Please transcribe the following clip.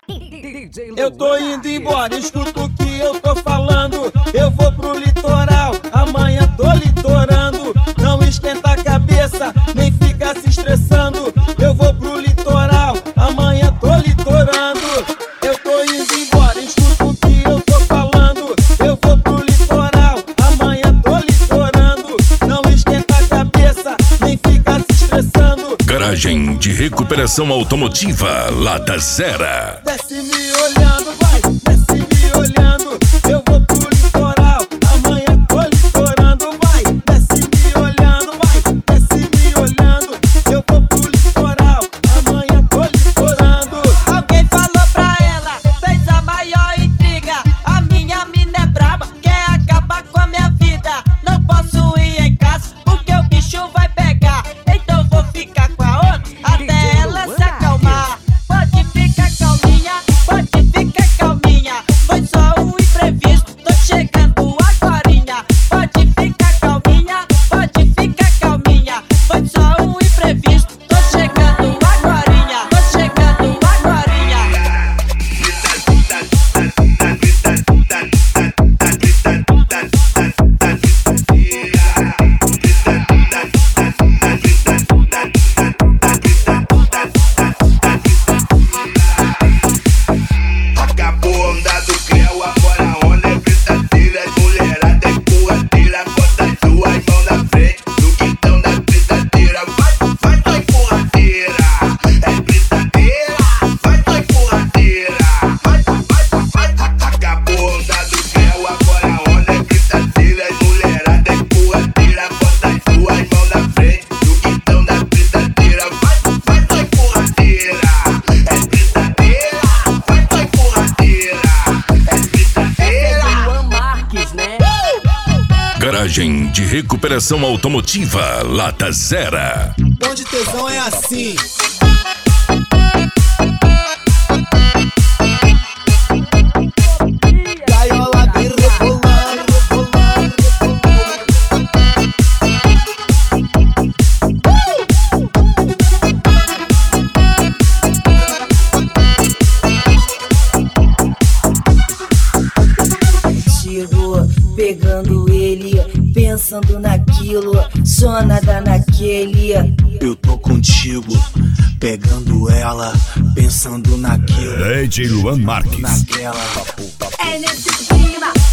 Eu tô indo embora, escuta o que eu tô falando. Eu vou pro litoral, amanhã tô litorando. Não esquenta a cabeça, nem fica se estressando. Eu vou pro litoral, amanhã tô litorando. Eu tô indo embora, escuta o que eu tô falando. Eu vou pro litoral, amanhã tô litorando. Não esquenta a cabeça, nem fica se estressando. Garagem de recuperação automotiva Lata Zera. Desce me olhando, vai, desce me olhando. Eu vou pro litoral, amanhã tô litorando, vai. Desce me olhando, vai, desce me olhando. Eu vou pro litoral, amanhã tô litorando. Alguém falou pra ela, fez a maior intriga. A minha mina é braba, quer acabar com a minha vida. Não posso ir em casa, porque o bicho vai pegar. Então vou ficar com a outra, até ela se acalmar. Pode ficar calminha, pode ficar calminha. Foi só um imprevisto, tô chegando agorinha. Pode ficar calminha, pode ficar calminha. Foi só um imprevisto, tô chegando agorinha. Tô chegando agorinha. Acabou andado creu, agora a onda é brincadeira. Mulherada é porradeira, bota as duas mãos na frente do quintão da brincadeira. Vai porradeira, é brincadeira. Vai porradeira, acabou andado creu, agora a onda é brincadeira. Mulherada é porradeira, bota as duas mãos na frente do quintão da brincadeira. Vai porradeira, é brincadeira. Vai porradeira, é brincadeira. Luan Marques, né? Garagem de recuperação automotiva Lata Zera. Onde tesão é assim. Gaiola vem rebolando, rebolando, Chegou pegando ele, pensando naquilo, só nada naquele. Eu tô contigo, pegando ela, pensando naquilo, DJ Luan Marques. naquela. É nesse clima,